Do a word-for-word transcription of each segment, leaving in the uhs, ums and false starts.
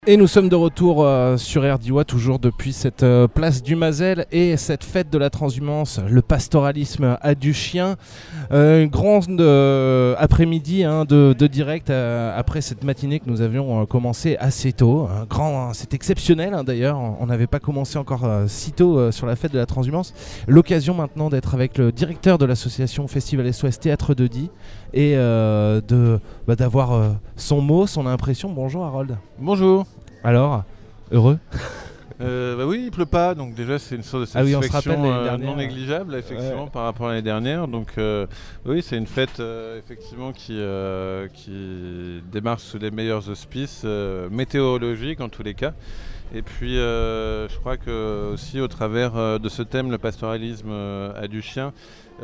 Et nous sommes de retour euh, sur R D I W A, toujours depuis cette euh, place du Mazel et cette fête de la transhumance, le pastoralisme à du chien. Euh, une grande euh, après-midi hein, de, de direct euh, après cette matinée que nous avions euh, commencé assez tôt. Un grand, hein, c'est exceptionnel hein, d'ailleurs, on n'avait pas commencé encore euh, si tôt euh, sur la fête de la transhumance. L'occasion maintenant d'être avec le directeur de l'association Festival S O S Théâtre de Die et euh, de, bah, d'avoir euh, son mot, son impression. Bonjour Harold. Bonjour. Alors, heureux euh, Bah oui, il pleut pas, donc déjà c'est une sorte de ah oui, satisfaction on se euh, non négligeable effectivement ouais. par rapport à l'année dernière. Donc euh, oui, c'est une fête euh, effectivement qui, euh, qui démarre sous les meilleurs auspices euh, météorologiques en tous les cas. Et puis euh, je crois que aussi au travers euh, de ce thème, le pastoralisme euh, à du chien,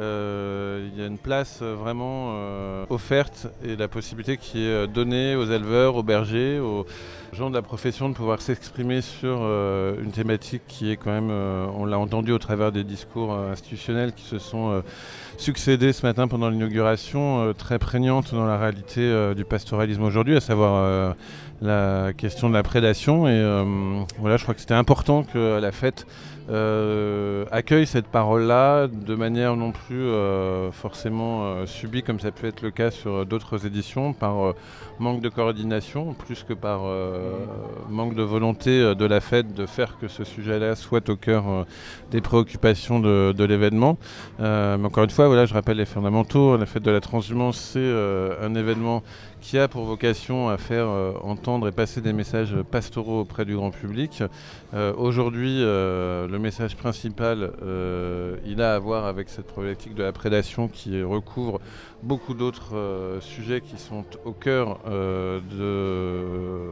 euh, il y a une place euh, vraiment euh, offerte et la possibilité qui est donnée aux éleveurs, aux bergers, aux gens de la profession de pouvoir s'exprimer sur euh, une thématique qui est quand même, euh, on l'a entendu au travers des discours euh, institutionnels qui se sont euh, succédés ce matin pendant l'inauguration, euh, très prégnante dans la réalité euh, du pastoralisme aujourd'hui, à savoir euh, la question de la prédation. Et euh, voilà, je crois que c'était important que la fête euh, accueille cette parole-là de manière non plus euh, forcément euh, subie comme ça peut être le cas sur d'autres éditions, par euh, manque de coordination, plus que par euh, manque de volonté de la fête de faire que ce sujet-là soit au cœur euh, des préoccupations de, de l'événement. Euh, mais encore une fois, voilà, je rappelle les fondamentaux. La fête de la transhumance, c'est euh, un événement qui a pour vocation à faire euh, entendre et passer des messages pastoraux auprès du grand public. Euh, aujourd'hui, euh, le message principal, euh, il a à voir avec cette problématique de la prédation qui recouvre beaucoup d'autres euh, sujets qui sont au cœur euh, de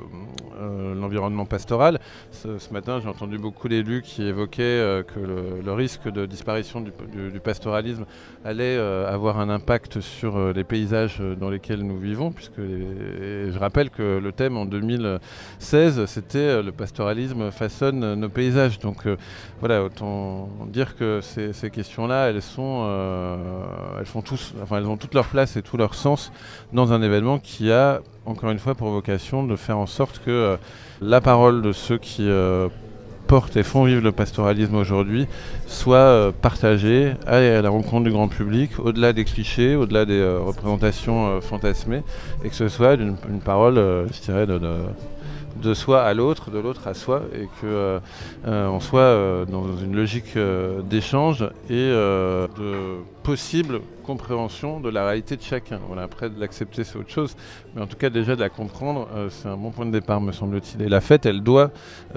euh, l'environnement pastoral. Ce, ce matin, j'ai entendu beaucoup d'élus qui évoquaient euh, que le, le risque de disparition du, du, du pastoralisme allait euh, avoir un impact sur euh, les paysages dans lesquels nous vivons, puisque les, je rappelle que le thème en deux mille seize, c'était euh, le pastoralisme façonne nos paysages. Donc euh, voilà, autant dire que ces, ces questions-là, elles sont, euh, elles font tous, enfin elles ont toute leur place et tout leur sens dans un événement qui a encore une fois pour vocation de faire en sorte que euh, la parole de ceux qui euh, portent et font vivre le pastoralisme aujourd'hui soit euh, partagée, aille à la rencontre du grand public, au-delà des clichés, au-delà des euh, représentations euh, fantasmées, et que ce soit une, une parole, euh, je dirais, de, de, de soi à l'autre, de l'autre à soi, et qu'on euh, euh, soit euh, dans une logique euh, d'échange et euh, de possible compréhension de la réalité de chacun. Voilà, après de l'accepter c'est autre chose, mais en tout cas déjà de la comprendre, euh, c'est un bon point de départ me semble-t-il. Et la fête, elle doit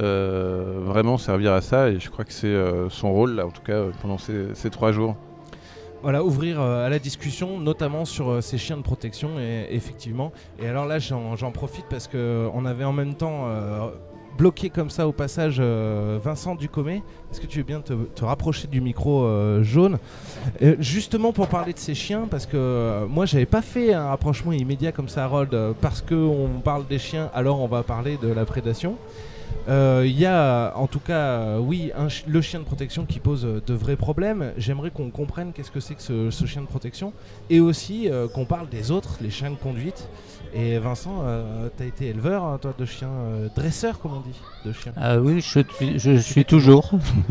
euh, vraiment servir à ça, et je crois que c'est euh, son rôle là, en tout cas pendant ces, ces trois jours. Voilà, ouvrir euh, à la discussion, notamment sur euh, ces chiens de protection, et, effectivement. Et alors là, j'en, j'en profite parce qu'on avait en même temps euh, bloqué comme ça au passage euh, Vincent Ducomé. Est-ce que tu veux bien te, te rapprocher du micro euh, jaune euh, justement pour parler de ces chiens, parce que euh, moi, j'avais pas fait un rapprochement immédiat comme ça, Harold, euh, parce qu'on parle des chiens, alors on va parler de la prédation. Il euh, y a en tout cas, euh, oui, un ch- le chien de protection qui pose euh, de vrais problèmes. J'aimerais qu'on comprenne qu'est-ce que c'est que ce, ce chien de protection, et aussi euh, qu'on parle des autres, les chiens de conduite. Et Vincent, euh, tu as été éleveur, hein, toi, de chiens, euh, dresseur, comme on dit, de chiens. Ah oui, je, je suis toujours.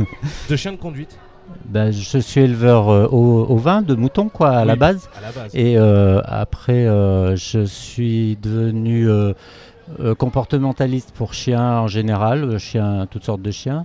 De chiens de conduite. Ben, je suis éleveur euh, au, au vin, de moutons, quoi, à, oui, la base. à la base. Et euh, après, euh, je suis devenu euh, euh, comportementaliste pour chiens en général, chiens, toutes sortes de chiens.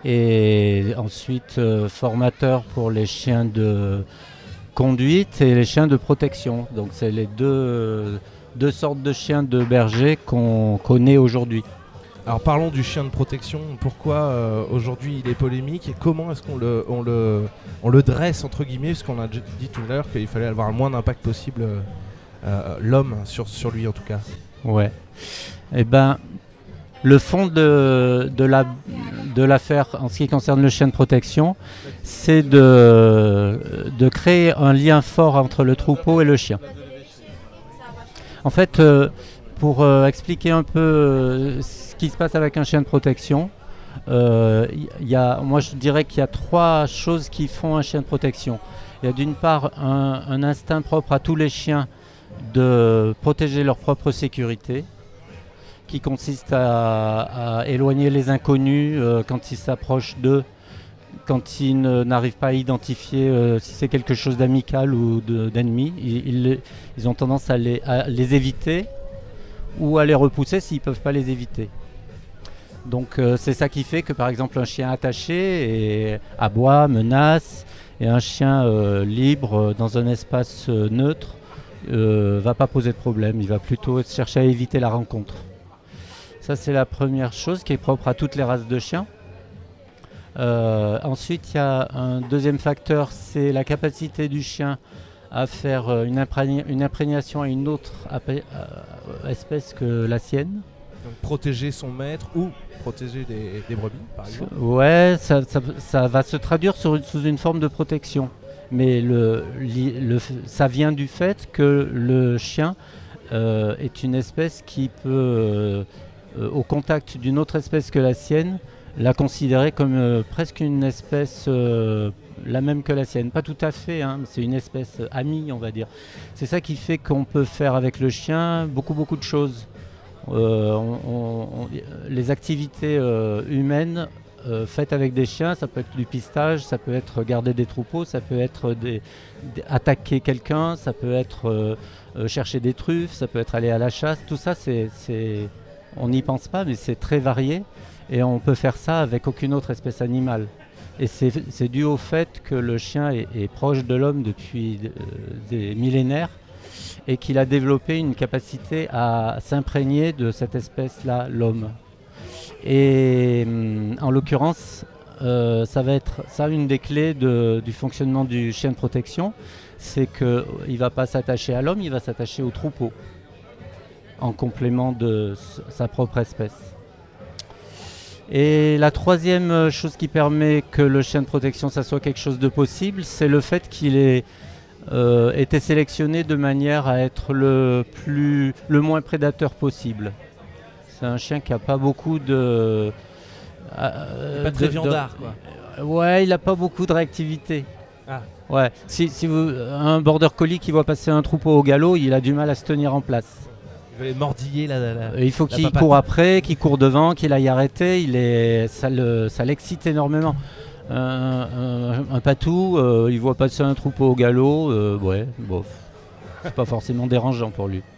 Et ensuite, euh, formateur pour les chiens de conduite et les chiens de protection. Donc, c'est les deux, euh, deux sortes de chiens de berger qu'on connaît aujourd'hui. Alors parlons du chien de protection. Pourquoi euh, aujourd'hui il est polémique, et comment est-ce qu'on le, on le, on le dresse entre guillemets, parce qu'on a dit tout à l'heure qu'il fallait avoir le moins d'impact possible, euh, l'homme sur, sur lui en tout cas. Ouais. Eh ben, le fond de, de, la, de l'affaire en ce qui concerne le chien de protection, c'est de, de créer un lien fort entre le troupeau et le chien. En fait, euh, pour euh, expliquer un peu euh, ce qui se passe avec un chien de protection, euh, y a, moi je dirais qu'il y a trois choses qui font un chien de protection. Il y a d'une part un, un instinct propre à tous les chiens de protéger leur propre sécurité, qui consiste à, à éloigner les inconnus euh, quand ils s'approchent d'eux, quand ils ne- n'arrivent pas à identifier euh, si c'est quelque chose d'amical ou de- d'ennemi. Ils, ils- ils ont tendance à les, à les éviter ou à les repousser s'ils ne peuvent pas les éviter. Donc euh, c'est ça qui fait que par exemple un chien attaché et aboie, menace, et un chien euh, libre euh, dans un espace euh, neutre ne va pas poser de problème, il va plutôt chercher à éviter la rencontre. Ça c'est la première chose qui est propre à toutes les races de chiens. Euh, ensuite il y a un deuxième facteur, c'est la capacité du chien à faire euh, une, imprégna- une imprégnation à une autre apé- euh, espèce que la sienne. Donc protéger son maître ou protéger des, des brebis, par exemple. Ouais, ça, ça- ça va se traduire sur une- sous une forme de protection. Mais le, li- le f- ça vient du fait que le chien euh, est une espèce qui peut, euh, euh, au contact d'une autre espèce que la sienne, la considérer comme euh, presque une espèce euh, la même que la sienne. Pas tout à fait, hein, mais c'est une espèce euh, amie, on va dire. C'est ça qui fait qu'on peut faire avec le chien beaucoup, beaucoup de choses. Euh, on- on- on- les activités euh, humaines euh, faites avec des chiens, ça peut être du pistage, ça peut être garder des troupeaux, ça peut être des- des- attaquer quelqu'un, ça peut être euh, euh, chercher des truffes, ça peut être aller à la chasse. Tout ça, c'est, c'est- on n'y pense pas, mais c'est très varié et on peut faire ça avec aucune autre espèce animale. Et c'est, c'est dû au fait que le chien est, est proche de l'homme depuis euh, des millénaires et qu'il a développé une capacité à s'imprégner de cette espèce-là, l'homme. Et hum, en l'occurrence, euh, ça va être ça une des clés de- du fonctionnement du chien de protection, c'est qu'il ne va pas s'attacher à l'homme, il va s'attacher au troupeau, en complément de s- sa propre espèce. Et la troisième chose qui permet que le chien de protection, ça soit quelque chose de possible, c'est le fait qu'il ait euh, été sélectionné de manière à être le, plus, le moins prédateur possible. C'est un chien qui n'a pas beaucoup de... euh, Pas très de- de- viandard, quoi. Euh, Ouais, il n'a pas beaucoup de réactivité. Ah. Ouais, si, si vous, un border collie qui voit passer un troupeau au galop, il a du mal à se tenir en place. Il va mordiller la, la- la- Euh, Il faut la qu'il papate. court après, qu'il court devant, qu'il aille arrêter. Il est, ça, le, ça l'excite énormément. Un, un- un patou, euh, il voit passer un troupeau au galop, euh, ouais, bof. C'est pas forcément dérangeant pour lui.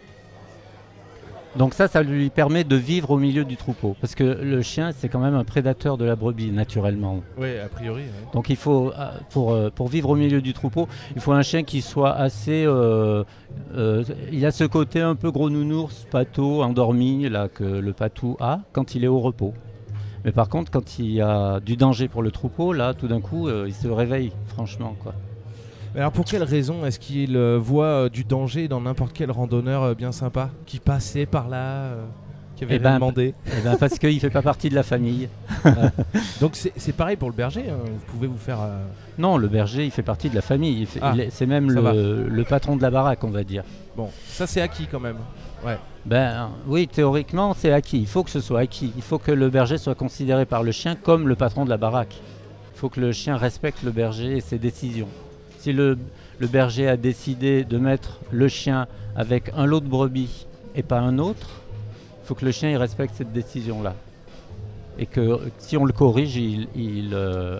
Donc ça, ça lui permet de vivre au milieu du troupeau. Parce que le chien, c'est quand même un prédateur de la brebis, naturellement. Ouais, a priori. ouais. Donc il faut, euh, pour, euh, pour vivre au milieu du troupeau, il faut un chien qui soit assez... euh, euh, il a ce côté un peu gros nounours, pâteau, endormi, là, que le patou a quand il est au repos. Mais par contre, quand il y a du danger pour le troupeau, là, tout d'un coup, euh, il se réveille, franchement, quoi. Mais alors pour quelle raison est-ce qu'il euh, voit euh, du danger dans n'importe quel randonneur euh, bien sympa qui passait par là, euh, qui avait Eh ben, demandé. Eh ben, parce qu'il ne fait pas partie de la famille. Donc c'est c'est pareil pour le berger, hein. Vous pouvez vous faire... euh, Non, le berger, il fait partie de la famille. Il fait- Ah, il est- c'est même ça va. le, le patron de la baraque, on va dire. Bon, ça c'est acquis quand même. Ouais. Ben oui, théoriquement, c'est acquis. Il faut que ce soit acquis. Il faut que le berger soit considéré par le chien comme le patron de la baraque. Il faut que le chien respecte le berger et ses décisions. Si le, le berger a décidé de mettre le chien avec un lot de brebis et pas un autre, il faut que le chien il respecte cette décision-là. Et que si on le corrige, il, il, euh,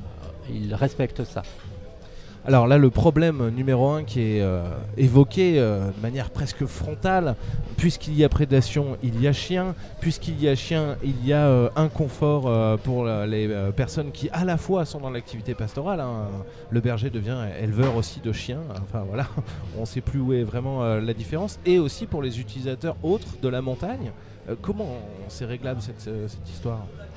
il respecte ça. Alors là, le problème numéro un qui est euh, évoqué euh, de manière presque frontale, puisqu'il y a prédation, il y a chien, puisqu'il y a chien, il y a euh, inconfort euh, pour la- les euh, personnes qui à la fois sont dans l'activité pastorale, hein. Le berger devient éleveur aussi de chiens, enfin voilà, on ne sait plus où est vraiment euh, la différence, et aussi pour les utilisateurs autres de la montagne. Euh, comment c'est réglable cette, euh, cette histoire ?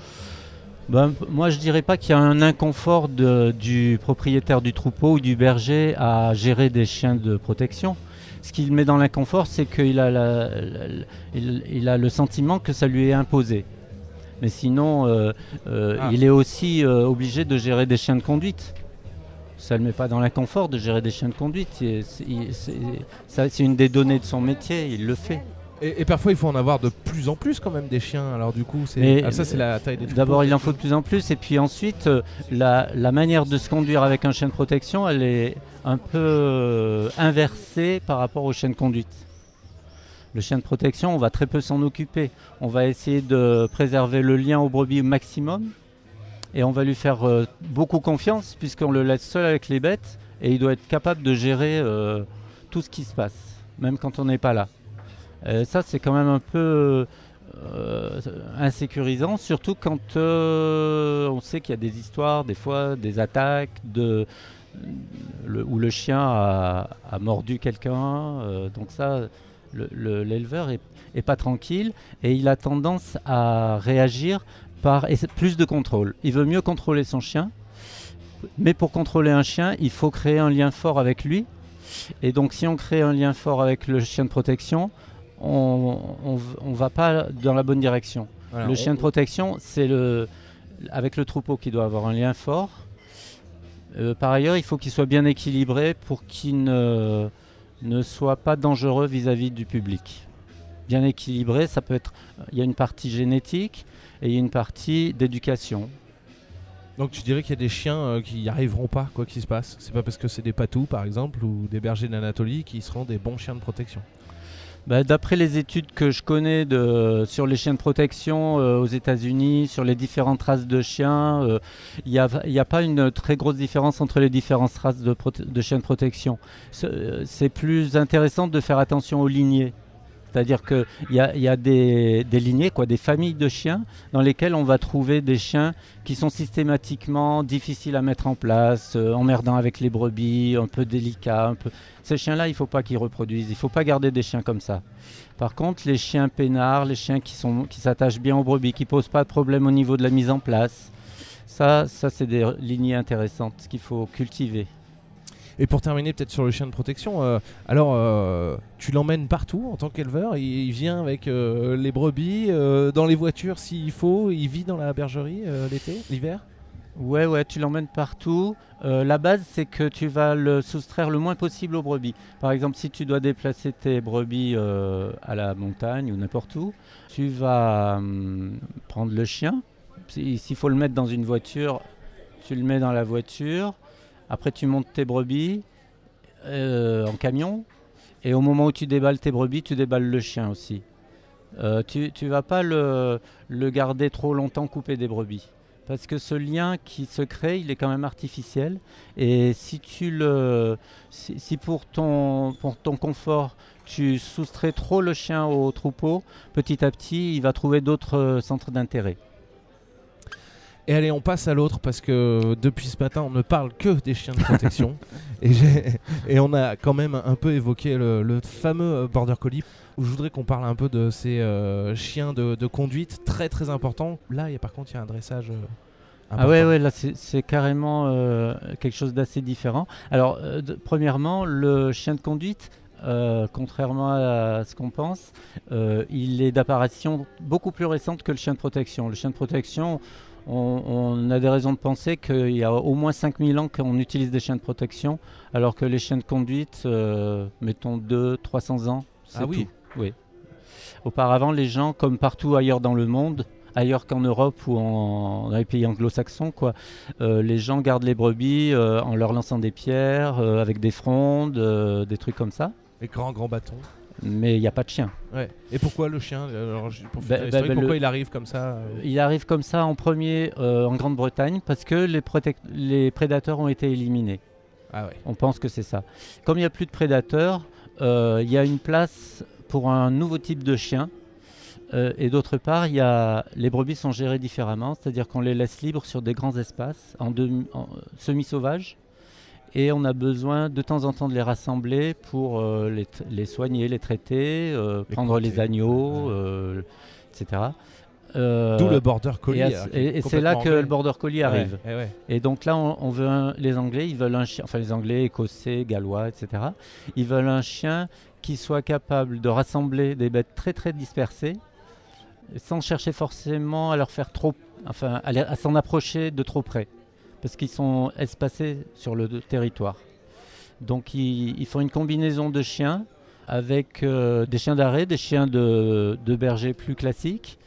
Ben, p- moi, je dirais pas qu'il y a un inconfort de- du propriétaire du troupeau ou du berger à gérer des chiens de protection. Ce qui le met dans l'inconfort, c'est qu'il a, la- la- la- il, il a le sentiment que ça lui est imposé. Mais sinon, euh, euh, Ah. il est aussi euh, obligé de gérer des chiens de conduite. Ça ne le met pas dans l'inconfort de gérer des chiens de conduite. Il- c'est, il- c'est- ça, c'est une des données de son métier, il le fait. Et, et parfois il faut en avoir de plus en plus quand même des chiens, alors du coup c'est... Mais, Ah, ça c'est la taille des troupeaux. D'abord, il en faut de plus en plus, et puis ensuite, euh, la, la manière de se conduire avec un chien de protection, elle est un peu euh, inversée par rapport au chien de conduite. Le chien de protection, on va très peu s'en occuper. On va essayer de préserver le lien au brebis au maximum et on va lui faire euh, beaucoup confiance puisqu'on le laisse seul avec les bêtes et il doit être capable de gérer euh, tout ce qui se passe, même quand on n'est pas là. Euh, ça, c'est quand même un peu euh, insécurisant, surtout quand euh, on sait qu'il y a des histoires, des fois, des attaques, de, le, où le chien a, a mordu quelqu'un. Euh, donc ça... Le, le, l'éleveur est, est pas tranquille et il a tendance à réagir par et plus de contrôle. Il veut mieux contrôler son chien, mais pour contrôler un chien, il faut créer un lien fort avec lui. Et donc, si on crée un lien fort avec le chien de protection, on ne va pas dans la bonne direction. Voilà, le on, chien de protection, c'est le, avec le troupeau qui doit avoir un lien fort. Euh, par ailleurs, il faut qu'il soit bien équilibré pour qu'il ne ne soit pas dangereux vis-à-vis du public. Bien équilibré, ça peut être... Il y a une partie génétique et il y a une partie d'éducation. Donc tu dirais qu'il y a des chiens euh, qui n'y arriveront pas, quoi qu'il se passe. C'est pas parce que c'est des patous, par exemple, ou des bergers d'Anatolie qui seront des bons chiens de protection. Bah, d'après les études que je connais de, sur les chiens de protection euh, aux États-Unis, sur les différentes races de chiens, il n'y a, y a pas une très grosse différence entre les différentes races de, prote- de chiens de protection. C'est, c'est plus intéressant de faire attention aux lignées. C'est-à-dire qu'il y a, y a des, des lignées, quoi, des familles de chiens dans lesquelles on va trouver des chiens qui sont systématiquement difficiles à mettre en place, euh, emmerdants avec les brebis, un peu délicats. Un peu... Ces chiens-là, il ne faut pas qu'ils reproduisent. Il ne faut pas garder des chiens comme ça. Par contre, les chiens peinards, les chiens qui, sont, qui s'attachent bien aux brebis, qui ne posent pas de problème au niveau de la mise en place, ça, ça c'est des lignées intéressantes qu'il faut cultiver. Et pour terminer peut-être sur le chien de protection, euh, alors euh, tu l'emmènes partout en tant qu'éleveur, il, il vient avec euh, les brebis, euh, dans les voitures s'il faut, il vit dans la bergerie euh, l'été, l'hiver ? Ouais, ouais, tu l'emmènes partout. Euh, la base, c'est que tu vas le soustraire le moins possible aux brebis. Par exemple, si tu dois déplacer tes brebis euh, à la montagne ou n'importe où, tu vas hum, prendre le chien. S'il faut le mettre dans une voiture, tu le mets dans la voiture. Après, tu montes tes brebis euh, en camion. Et au moment où tu déballes tes brebis, tu déballes le chien aussi. Euh, tu ne vas pas le, le garder trop longtemps coupé des brebis. Parce que ce lien qui se crée, il est quand même artificiel. Et si, tu le, si, si pour, ton, pour ton confort, tu soustrais trop le chien au troupeau, petit à petit, il va trouver d'autres centres d'intérêt. Et allez, on passe à l'autre parce que depuis ce matin, on ne parle que des chiens de protection. et, j'ai, et on a quand même un peu évoqué le, le fameux Border Collie. Où je voudrais qu'on parle un peu de ces euh, chiens de, de conduite très très importants. Là, y a, par contre, il y a un dressage euh, important. Ah ouais, ouais, là c'est, c'est carrément euh, quelque chose d'assez différent. Alors, euh, de, premièrement, le chien de conduite, euh, contrairement à ce qu'on pense, euh, il est d'apparition beaucoup plus récente que le chien de protection. Le chien de protection... On, on a des raisons de penser qu'il y a au moins cinq mille ans qu'on utilise des chiens de protection, alors que les chiens de conduite, euh, mettons deux à trois cents ans, c'est ah oui. tout. Oui. Auparavant, les gens, comme partout ailleurs dans le monde, ailleurs qu'en Europe ou en, dans les pays anglo-saxons, quoi, euh, les gens gardent les brebis euh, en leur lançant des pierres, euh, avec des frondes, euh, des trucs comme ça. Les grands, grands bâtons. Mais il n'y a pas de chien. Ouais. Et pourquoi le chien alors, pour bah, bah, bah, Pourquoi le... il arrive comme ça euh... Il arrive comme ça en premier euh, en Grande-Bretagne parce que les, protect... les prédateurs ont été éliminés. Ah ouais. On pense que c'est ça. Comme il n'y a plus de prédateurs, euh, il y a une place pour un nouveau type de chien. Euh, et d'autre part, y a... les brebis sont gérées différemment, c'est-à-dire qu'on les laisse libres sur des grands espaces, en, de... en semi-sauvages. Et on a besoin de temps en temps de les rassembler pour euh, les, t- les soigner, les traiter, euh, les prendre compter. Les agneaux, euh, et cetera. Euh, D'où le Border Collie. Et, à, et, et c'est là que anglais. Le Border Collie arrive. Ouais, ouais. Et donc là, on, on veut un, les Anglais, ils veulent un chien, enfin les Anglais, Écossais, Gallois, et cetera. Ils veulent un chien qui soit capable de rassembler des bêtes très très dispersées, sans chercher forcément à leur faire trop, enfin à, les, à s'en approcher de trop près. Parce qu'ils sont espacés sur le territoire. Donc ils, ils font une combinaison de chiens avec euh, des chiens d'arrêt, des chiens de, de berger plus classiques,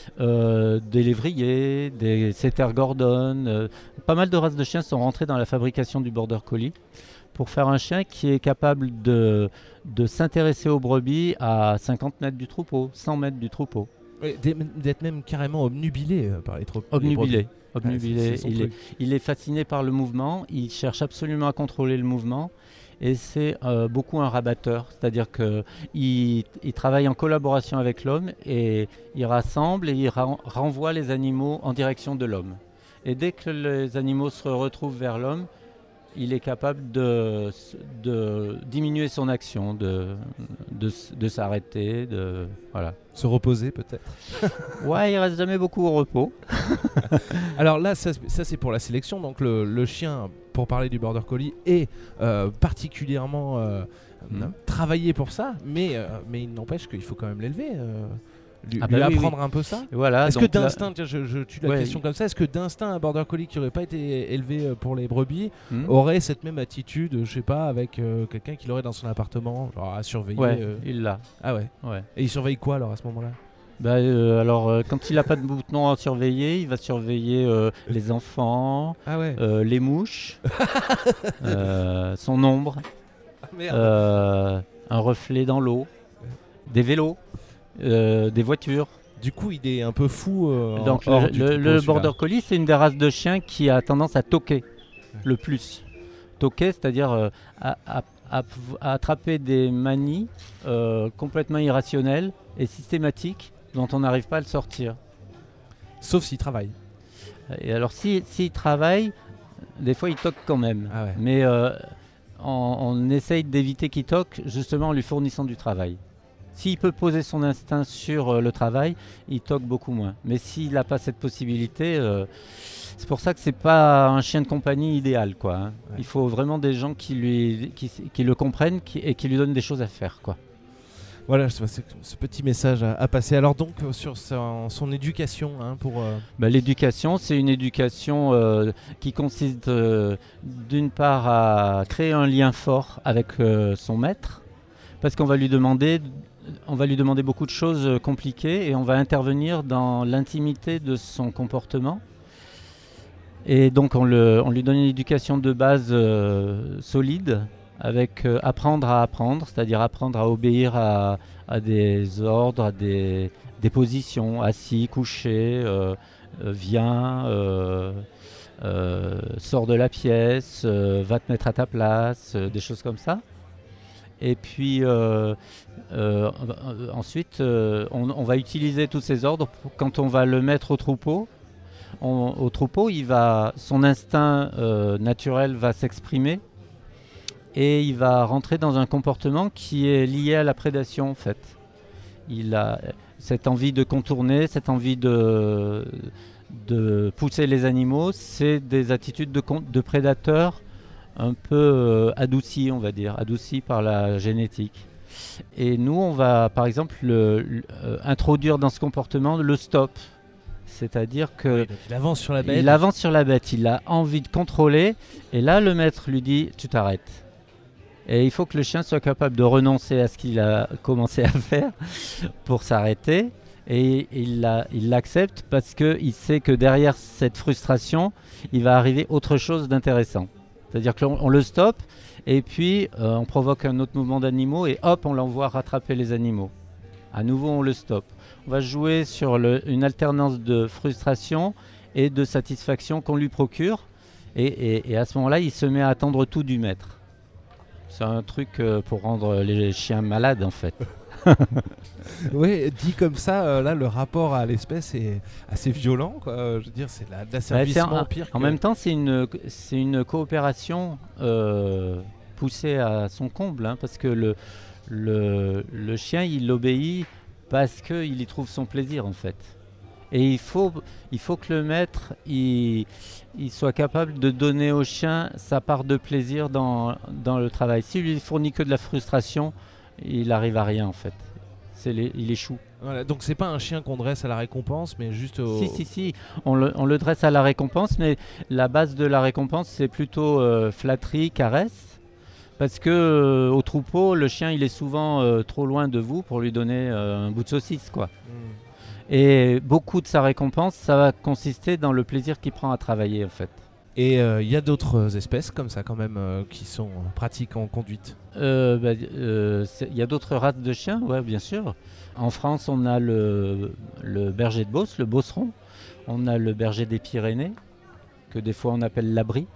euh, des lévriers, des setter Gordon. Euh, pas mal de races de chiens sont rentrées dans la fabrication du Border Collie pour faire un chien qui est capable de, de s'intéresser aux brebis à cinquante mètres du troupeau, cent mètres du troupeau. Ouais, d'être même carrément obnubilé euh, par les troupeaux. Obnubilé. obnubilé. Ouais, c'est, c'est il, est, il est fasciné par le mouvement, il cherche absolument à contrôler le mouvement. Et c'est euh, beaucoup un rabatteur, c'est-à-dire qu'il il travaille en collaboration avec l'homme et il rassemble et il ra- renvoie les animaux en direction de l'homme. Et dès que les animaux se retrouvent vers l'homme, il est capable de, de diminuer son action, de, de, de s'arrêter, de voilà. Se reposer peut-être. Ouais, il reste jamais beaucoup au repos. Alors là, ça, ça c'est pour la sélection. Donc le, le chien, pour parler du Border Collie, est euh, particulièrement euh, mmh. travaillé pour ça, mais, euh, mais il n'empêche qu'il faut quand même l'élever. Euh, lui, ah bah lui oui, apprendre oui. un peu ça. Voilà, est-ce que d'instinct, là... je, je tue la ouais, question il... comme ça, est-ce que d'instinct un Border Collie qui n'aurait pas été élevé pour les brebis mmh. aurait cette même attitude, je sais pas, avec euh, quelqu'un qui l'aurait dans son appartement, genre à surveiller Ouais, euh... il l'a. Ah ouais. ouais. Et il surveille quoi alors à ce moment-là? Bah, euh, alors, euh, quand il n'a pas de bouton à surveiller, il va surveiller euh, les enfants, ah ouais. euh, les mouches, euh, son ombre, ah, merde. Euh, un reflet dans l'eau, des vélos, euh, des voitures. Du coup, il est un peu fou. Euh, Donc, hors le, du le, troupeau, le celui-là. Border Collie, c'est une des races de chiens qui a tendance à toquer ouais. le plus. Toquer, c'est-à-dire euh, à, à, à, à attraper des manies euh, complètement irrationnelles et systématiques dont on n'arrive pas à le sortir. Sauf s'il travaille. Et alors, s'il si, si travaille, des fois, il toque quand même. Ah ouais. Mais euh, on, on essaye d'éviter qu'il toque, justement en lui fournissant du travail. S'il peut poser son instinct sur euh, le travail, il toque beaucoup moins. Mais s'il n'a pas cette possibilité, euh, c'est pour ça que c'est pas un chien de compagnie idéal, quoi. Hein. Ouais. Il faut vraiment des gens qui, lui, qui, qui le comprennent qui, et qui lui donnent des choses à faire, quoi. Voilà, c'est ce petit message à, à passer. Alors donc sur son, son éducation, hein, pour. Euh... Bah, l'éducation, c'est une éducation euh, qui consiste euh, d'une part à créer un lien fort avec euh, son maître, parce qu'on va lui demander, on va lui demander beaucoup de choses compliquées et on va intervenir dans l'intimité de son comportement. Et donc on, le, on lui donne une éducation de base euh, solide. Avec euh, apprendre à apprendre, c'est-à-dire apprendre à obéir à, à des ordres, à des, des positions, assis, couché, euh, euh, viens, euh, euh, sors de la pièce, euh, va te mettre à ta place, euh, des choses comme ça. Et puis euh, euh, ensuite, euh, on, on va utiliser tous ces ordres pour, quand on va le mettre au troupeau. On, au troupeau, il va, son instinct euh, naturel va s'exprimer. Et il va rentrer dans un comportement qui est lié à la prédation en fait. Il a cette envie de contourner, cette envie de, de pousser les animaux, c'est des attitudes de, de prédateurs un peu euh, adoucies, on va dire, adoucies par la génétique. Et nous, on va par exemple le, le, euh, introduire dans ce comportement le stop. C'est-à-dire que oui, il avance sur la bête. Il avance sur la bête, il a envie de contrôler, et là le maître lui dit tu t'arrêtes. Et il faut que le chien soit capable de renoncer à ce qu'il a commencé à faire pour s'arrêter. Et il, la, il l'accepte parce qu'il sait que derrière cette frustration, il va arriver autre chose d'intéressant. C'est-à-dire qu'on on le stoppe et puis euh, on provoque un autre mouvement d'animaux et hop, on l'envoie rattraper les animaux. À nouveau, on le stoppe. On va jouer sur le, une alternance de frustration et de satisfaction qu'on lui procure. Et, et, et à ce moment-là, il se met à attendre tout du maître. C'est un truc euh, pour rendre les chiens malades en fait. Oui, dit comme ça, euh, là le rapport à l'espèce est assez violent, quoi. Je veux dire, c'est de l'asservissement ouais, pire. En que... même temps, c'est une, c'est une coopération euh, poussée à son comble, hein, parce que le, le, le chien il obéit parce qu'il y trouve son plaisir en fait. Et il faut, il faut que le maître il, il soit capable de donner au chien sa part de plaisir dans, dans le travail. S'il lui fournit que de la frustration, il n'arrive à rien en fait. C'est les, il échoue. Voilà, donc c'est pas un chien qu'on dresse à la récompense, mais juste au... Si, si, si. On le, on le dresse à la récompense, mais la base de la récompense, c'est plutôt euh, flatterie, caresse. Parce que euh, au troupeau, le chien, il est souvent euh, trop loin de vous pour lui donner euh, un bout de saucisse, quoi. Mm. Et beaucoup de sa récompense, ça va consister dans le plaisir qu'il prend à travailler, en fait. Et il euh, y a d'autres espèces comme ça quand même euh, qui sont pratiques en conduite. Il euh, bah, euh, y a d'autres races de chiens, ouais, bien sûr. En France, on a le, le berger de Beauce, le Beauceron. On a le berger des Pyrénées, que des fois on appelle l'abri.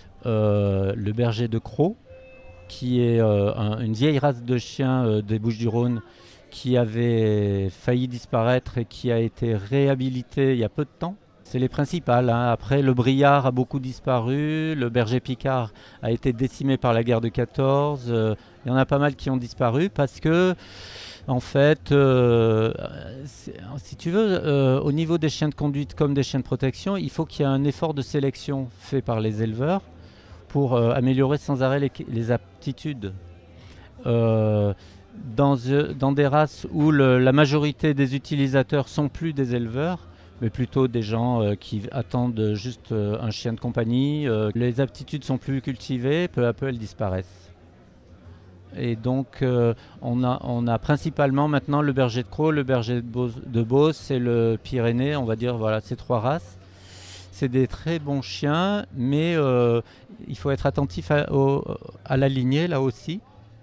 Euh, le berger de Crau, qui est euh, un, une vieille race de chiens euh, des Bouches-du-Rhône qui avait failli disparaître et qui a été réhabilité il y a peu de temps. C'est les principales. Hein. Après, le Briard a beaucoup disparu, le berger Picard a été décimé par la guerre de quatorze. Il euh, y en a pas mal qui ont disparu parce que, en fait, euh, si tu veux, euh, au niveau des chiens de conduite comme des chiens de protection, il faut qu'il y ait un effort de sélection fait par les éleveurs pour euh, améliorer sans arrêt les, les aptitudes. Euh, dans, dans des races où le, la majorité des utilisateurs sont plus des éleveurs, mais plutôt des gens euh, qui attendent juste euh, un chien de compagnie. Euh, les aptitudes sont plus cultivées, peu à peu elles disparaissent. Et donc euh, on, a, on a principalement maintenant le berger de Crau, le berger de Beauce, de Beauce et le Pyrénées, on va dire voilà ces trois races. C'est des très bons chiens, mais euh, il faut être attentif à, au, à la lignée là aussi.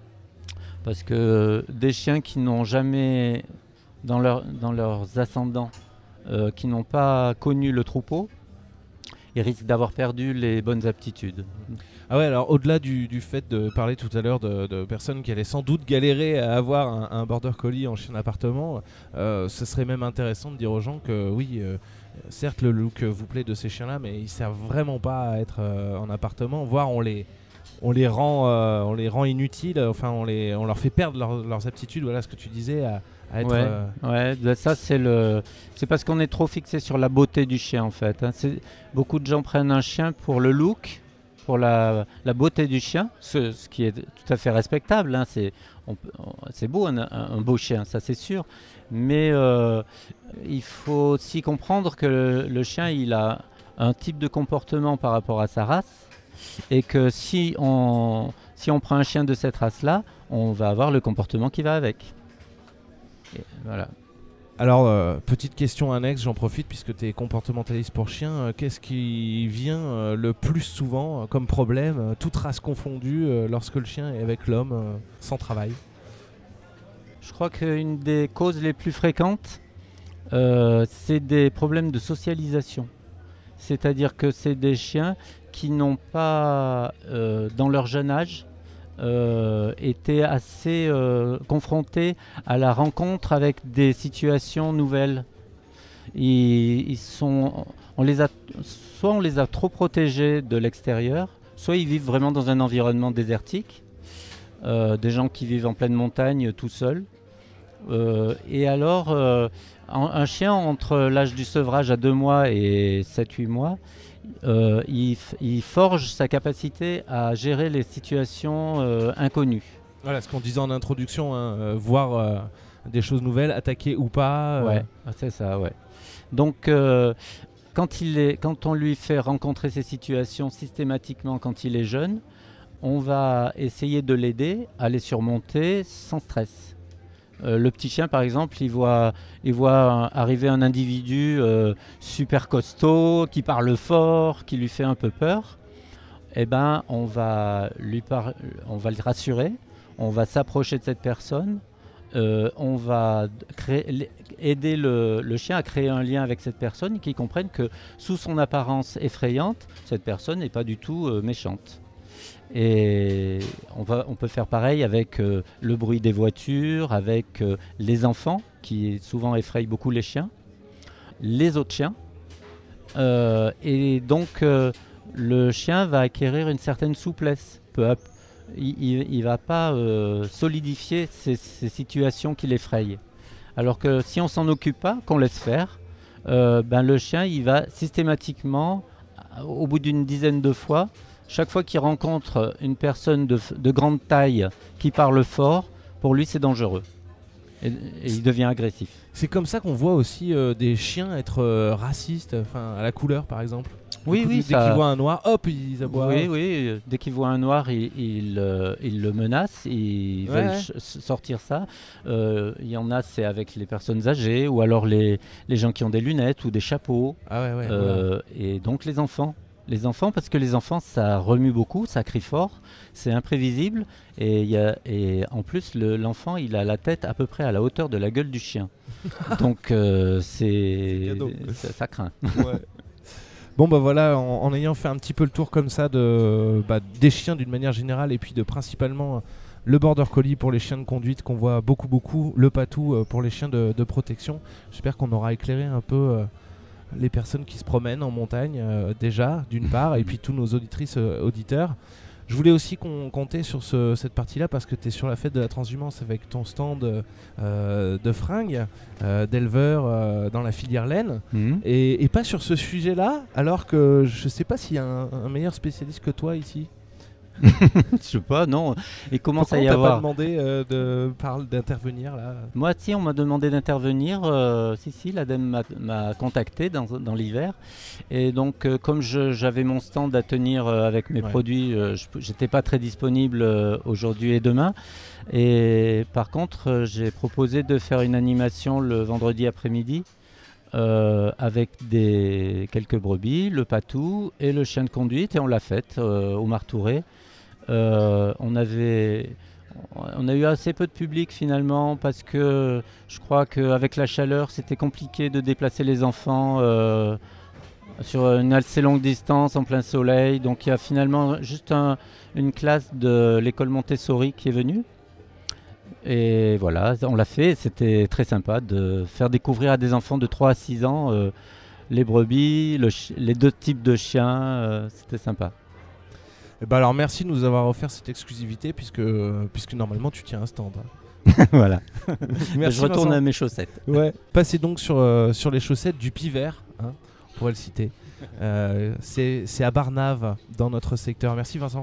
Parce que euh, des chiens qui n'ont jamais, dans, leur, dans leurs ascendants, Euh, qui n'ont pas connu le troupeau, ils risquent d'avoir perdu les bonnes aptitudes. Ah ouais, alors au-delà du, du fait de parler tout à l'heure de, de personnes qui allaient sans doute galérer à avoir un, un border collie en chien d'appartement, euh, ce serait même intéressant de dire aux gens que oui, euh, certes le look vous plaît de ces chiens-là, mais ils servent vraiment pas à être euh, en appartement, voire on les on les rend euh, on les rend inutiles, enfin on les on leur fait perdre leur, leurs aptitudes. Voilà ce que tu disais. À, À être ouais, euh... ouais, ça c'est le, c'est parce qu'on est trop fixé sur la beauté du chien en fait. Hein. C'est, beaucoup de gens prennent un chien pour le look, pour la, la beauté du chien, ce, ce qui est tout à fait respectable. Hein. C'est, on, on, c'est beau un, un, un beau chien, ça c'est sûr. Mais euh, il faut aussi comprendre que le, le chien il a un type de comportement par rapport à sa race et que si on, si on prend un chien de cette race-là, on va avoir le comportement qui va avec. Et voilà. Alors, euh, petite question annexe, j'en profite puisque tu es comportementaliste pour chiens. Euh, qu'est-ce qui vient euh, le plus souvent euh, comme problème, euh, toute race confondue, euh, lorsque le chien est avec l'homme euh, sans travail ? Je crois qu'une des causes les plus fréquentes, euh, c'est des problèmes de socialisation. C'est-à-dire que c'est des chiens qui n'ont pas, euh, dans leur jeune âge, Euh, étaient assez euh, confrontés à la rencontre avec des situations nouvelles. Ils, ils sont, on les a, soit on les a trop protégés de l'extérieur, soit ils vivent vraiment dans un environnement désertique, euh, des gens qui vivent en pleine montagne tout seuls. Euh, et alors, euh, un, un chien entre l'âge du sevrage à deux mois et sept huit mois, Euh, il, f- il forge sa capacité à gérer les situations euh, inconnues. Voilà ce qu'on disait en introduction, hein, euh, voir euh, des choses nouvelles, attaquer ou pas. Euh... Ouais, c'est ça, ouais. Donc, euh, quand, il est, quand on lui fait rencontrer ces situations systématiquement quand il est jeune, on va essayer de l'aider à les surmonter sans stress. Euh, le petit chien, par exemple, il voit, il voit un, arriver un individu euh, super costaud, qui parle fort, qui lui fait un peu peur. Eh ben, on va lui par... on va le rassurer, on va s'approcher de cette personne, euh, on va créer, aider le, le chien à créer un lien avec cette personne et qu'il comprenne que sous son apparence effrayante, cette personne n'est pas du tout euh, méchante. Et on, va, on peut faire pareil avec euh, le bruit des voitures, avec euh, les enfants qui souvent effrayent beaucoup les chiens, les autres chiens. Euh, et donc euh, le chien va acquérir une certaine souplesse. Peu à peu. Il ne va pas euh, solidifier ces, ces situations qui l'effrayent. Alors que si on s'en occupe pas, qu'on laisse faire, euh, ben le chien il va systématiquement, au bout d'une dizaine de fois, chaque fois qu'il rencontre une personne de, de grande taille qui parle fort, pour lui c'est dangereux. Et, et il devient agressif. C'est comme ça qu'on voit aussi euh, des chiens être euh, racistes, enfin à la couleur par exemple. Oui, coup, oui. Dès Ça... qu'ils voient un noir, hop, ils aboient. Oui, oui. Dès qu'ils voient un noir, ils, ils, euh, ils le menacent, ils ouais. veulent ch- sortir ça. Euh, il y en a, c'est avec les personnes âgées, ou alors les, les gens qui ont des lunettes ou des chapeaux. Ah ouais, ouais. Euh, et donc les enfants. les enfants, parce que les enfants, ça remue beaucoup, ça crie fort, c'est imprévisible, et, y a, et en plus, le, l'enfant, il a la tête à peu près à la hauteur de la gueule du chien. Donc, euh, c'est, ça, ça craint. Ouais. Bon bah voilà, en, en ayant fait un petit peu le tour comme ça de, bah, des chiens d'une manière générale et puis de principalement le border collie pour les chiens de conduite qu'on voit beaucoup beaucoup, le patou euh, pour les chiens de, de protection. J'espère qu'on aura éclairé un peu euh, les personnes qui se promènent en montagne euh, déjà d'une part et puis tous nos auditrices euh, auditeurs. Je voulais aussi qu'on comptait sur ce, cette partie-là parce que tu es sur la fête de la transhumance avec ton stand euh, de fringues, euh, d'éleveurs euh, dans la filière laine, mmh. et, et pas sur ce sujet-là, alors que je sais pas s'il y a un, un meilleur spécialiste que toi ici. Je sais pas, non. Il commence à y avoir. On t'a pas demandé euh, de parle d'intervenir là. Moi, si, on m'a demandé d'intervenir. Euh, si, si, l'A D E M m'a, m'a contacté dans, dans l'hiver. Et donc, euh, comme je, j'avais mon stand à tenir euh, avec mes ouais. produits, euh, je, j'étais pas très disponible euh, aujourd'hui et demain. Et par contre, euh, j'ai proposé de faire une animation le vendredi après-midi. Euh, avec des, quelques brebis, le patou et le chien de conduite, et on l'a faite euh, au Martouré. Euh, on avait, on a eu assez peu de public finalement parce que je crois qu'avec la chaleur, c'était compliqué de déplacer les enfants euh, sur une assez longue distance en plein soleil. Donc il y a finalement juste un, une classe de l'école Montessori qui est venue. Et voilà, on l'a fait, c'était très sympa de faire découvrir à des enfants de trois à six ans euh, les brebis, le chi- les deux types de chiens, euh, c'était sympa. Et bah alors merci de nous avoir offert cette exclusivité puisque, puisque normalement tu tiens un stand. Voilà, merci je retourne Vincent. à mes chaussettes. Ouais. Passez donc sur, euh, sur les chaussettes du Pivert, hein, on pourrait le citer. Euh, c'est, c'est à Barnave dans notre secteur. Merci Vincent.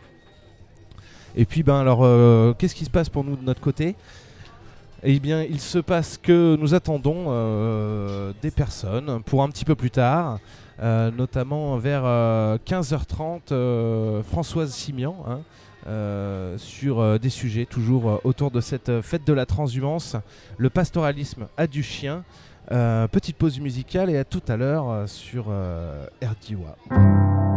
Et puis ben alors euh, qu'est-ce qui se passe pour nous de notre côté ? Eh bien il se passe que nous attendons euh, des personnes pour un petit peu plus tard, euh, notamment vers euh, quinze heures trente, euh, Françoise Simian, hein, euh, sur euh, des sujets toujours euh, autour de cette euh, fête de la transhumance, le pastoralisme à du chien. Euh, petite pause musicale et à tout à l'heure euh, sur euh, R D W A.